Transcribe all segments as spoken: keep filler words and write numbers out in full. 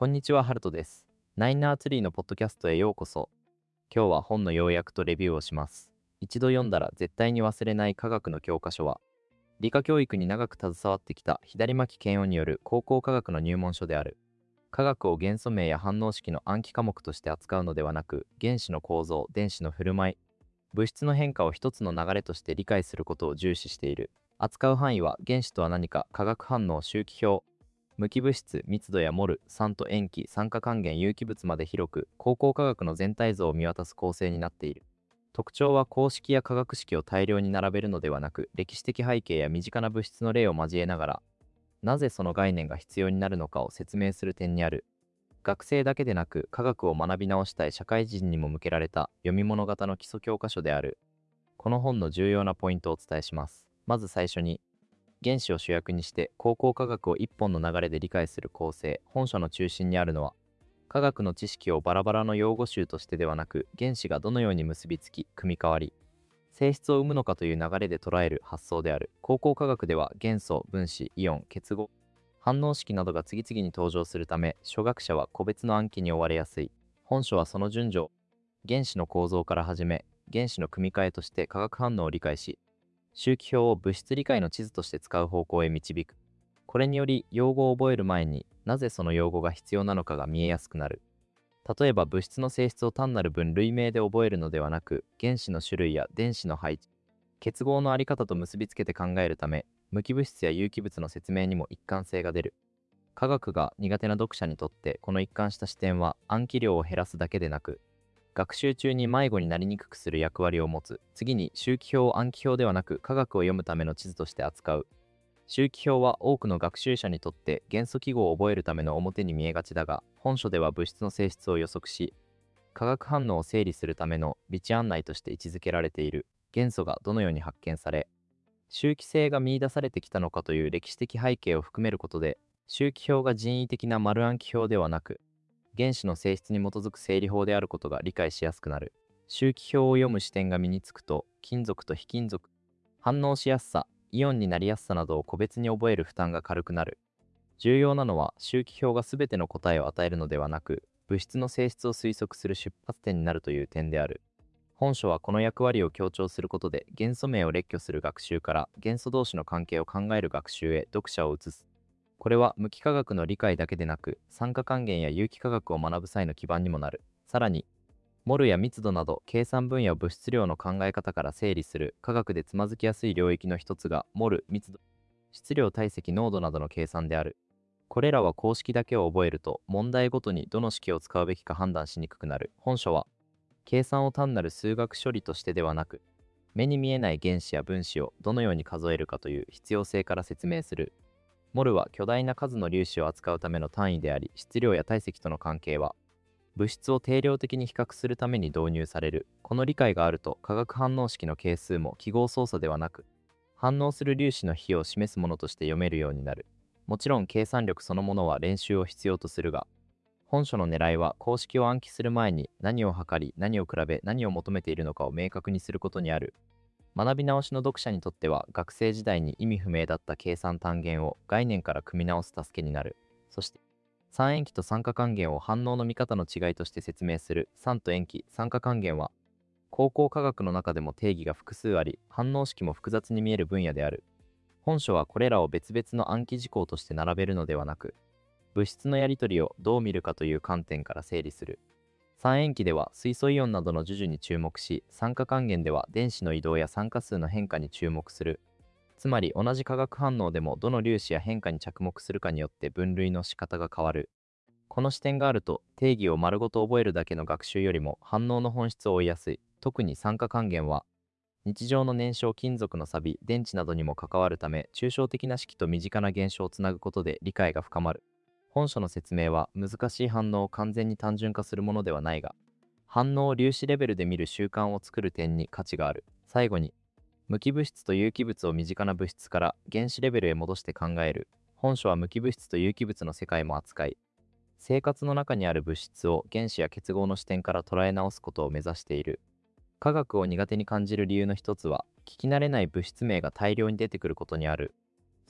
こんにちは、ハルトです。ナインナーツリーのポッドキャストへようこそ。今日は本の要約とレビューをします。一度読んだら絶対に忘れない科学の教科書は、理科教育に長く携わってきた左巻健夫による高校科学の入門書である。科学を元素名や反応式の暗記科目として扱うのではなく、原子の構造、電子の振る舞い、物質の変化を一つの流れとして理解することを重視している。扱う範囲は原子とは何か、化学反応、周期表、無機物質、密度やモル、酸と塩基、酸化還元、有機物まで広く、高校科学の全体像を見渡す構成になっている。特徴は公式や化学式を大量に並べるのではなく、歴史的背景や身近な物質の例を交えながら、なぜその概念が必要になるのかを説明する点にある。学生だけでなく、科学を学び直したい社会人にも向けられた読み物型の基礎教科書である。この本の重要なポイントをお伝えします。まず最初に、原子を主役にして高校科学を一本の流れで理解する構成。本書の中心にあるのは、科学の知識をバラバラの用語集としてではなく、原子がどのように結びつき、組み変わり、性質を生むのかという流れで捉える発想である。高校科学では元素、分子、イオン、結合、反応式などが次々に登場するため、初学者は個別の暗記に追われやすい。本書はその順序を、原子の構造から始め、原子の組み換えとして化学反応を理解し、周期表を物質理解の地図として使う方向へ導く。これにより、用語を覚える前になぜその用語が必要なのかが見えやすくなる。例えば物質の性質を単なる分類名で覚えるのではなく、原子の種類や電子の配置、結合のあり方と結びつけて考えるため、無機物質や有機物の説明にも一貫性が出る。科学が苦手な読者にとってこの一貫した視点は暗記量を減らすだけでなく、学習中に迷子になりにくくする役割を持つ。次に、周期表を暗記表ではなく科学を読むための地図として扱う。周期表は多くの学習者にとって元素記号を覚えるための表に見えがちだが、本書では物質の性質を予測し、化学反応を整理するための備知案内として位置づけられている。元素がどのように発見され、周期性が見出されてきたのかという歴史的背景を含めることで、周期表が人為的な丸暗記表ではなく、原子の性質に基づく整理法であることが理解しやすくなる。周期表を読む視点が身につくと、金属と非金属、反応しやすさ、イオンになりやすさなどを個別に覚える負担が軽くなる。重要なのは、周期表が全ての答えを与えるのではなく、物質の性質を推測する出発点になるという点である。本書はこの役割を強調することで、元素名を列挙する学習から元素同士の関係を考える学習へ読者を移す。これは無機化学の理解だけでなく、酸化還元や有機化学を学ぶ際の基盤にもなる。さらに、モルや密度など計算分野を物質量の考え方から整理する。科学でつまずきやすい領域の一つが、モル、密度、質量、体積、濃度などの計算である。これらは公式だけを覚えると、問題ごとにどの式を使うべきか判断しにくくなる。本書は、計算を単なる数学処理としてではなく、目に見えない原子や分子をどのように数えるかという必要性から説明する。モルは巨大な数の粒子を扱うための単位であり、質量や体積との関係は、物質を定量的に比較するために導入される。この理解があると、化学反応式の係数も記号操作ではなく、反応する粒子の比を示すものとして読めるようになる。もちろん計算力そのものは練習を必要とするが、本書の狙いは公式を暗記する前に何を測り、何を比べ、何を求めているのかを明確にすることにある。学び直しの読者にとっては、学生時代に意味不明だった計算単元を概念から組み直す助けになる。そして、酸塩基と酸化還元を反応の見方の違いとして説明する。酸と塩基、酸化還元は、高校科学の中でも定義が複数あり、反応式も複雑に見える分野である。本書はこれらを別々の暗記事項として並べるのではなく、物質のやり取りをどう見るかという観点から整理する。酸塩基では水素イオンなどの授受に注目し、酸化還元では電子の移動や酸化数の変化に注目する。つまり同じ化学反応でもどの粒子や変化に着目するかによって分類の仕方が変わる。この視点があると、定義を丸ごと覚えるだけの学習よりも反応の本質を追いやすい。特に酸化還元は、日常の燃焼、金属の錆、電池などにも関わるため、抽象的な式と身近な現象をつなぐことで理解が深まる。本書の説明は難しい反応を完全に単純化するものではないが、反応を粒子レベルで見る習慣を作る点に価値がある。最後に、無機物質と有機物を身近な物質から原子レベルへ戻して考える。本書は無機物質と有機物の世界も扱い、生活の中にある物質を原子や結合の視点から捉え直すことを目指している。科学を苦手に感じる理由の一つは、聞き慣れない物質名が大量に出てくることにある。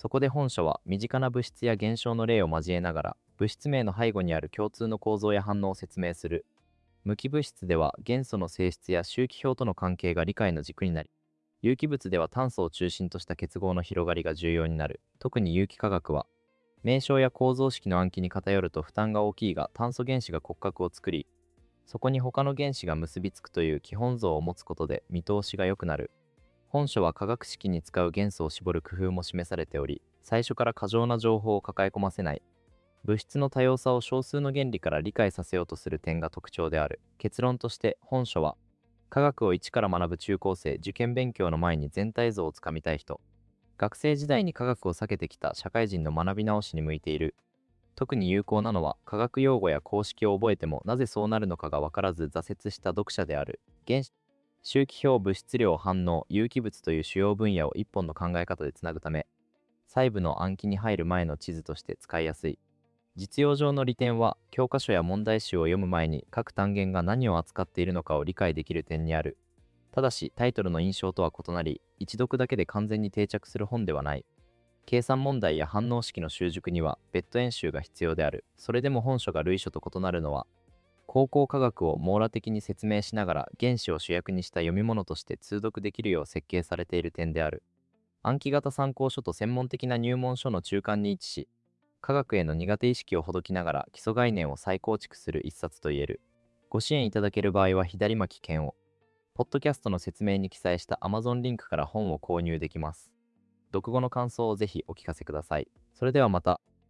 そこで本書は身近な物質や現象の例を交えながら、物質名の背後にある共通の構造や反応を説明する。無機物質では元素の性質や周期表との関係が理解の軸になり、有機物では炭素を中心とした結合の広がりが重要になる。特に有機化学は、名称や構造式の暗記に偏ると負担が大きいが、炭素原子が骨格を作り、そこに他の原子が結びつくという基本像を持つことで見通しが良くなる。本書は化学式に使う元素を絞る工夫も示されており、最初から過剰な情報を抱え込ませない、物質の多様さを少数の原理から理解させようとする点が特徴である。結論として本書は、科学を一から学ぶ中高生、受験勉強の前に全体像をつかみたい人、学生時代に科学を避けてきた社会人の学び直しに向いている。特に有効なのは、科学用語や公式を覚えてもなぜそうなるのかが分からず挫折した読者である。原子、周期表、物質量、反応、有機物という主要分野を一本の考え方でつなぐため、細部の暗記に入る前の地図として使いやすい。実用上の利点は、教科書や問題集を読む前に各単元が何を扱っているのかを理解できる点にある。ただし、タイトルの印象とは異なり、一読だけで完全に定着する本ではない。計算問題や反応式の習熟には別途演習が必要である。それでも本書が類書と異なるのは、高校科学を網羅的に説明しながら原子を主役にした読み物として通読できるよう設計されている点である。暗記型参考書と専門的な入門書の中間に位置し、科学への苦手意識をほどきながら基礎概念を再構築する一冊と言える。ご支援いただける場合は左巻剣を、ポッドキャストの説明に記載した Amazon リンクから本を購入できます。読後の感想をぜひお聞かせください。それではまた。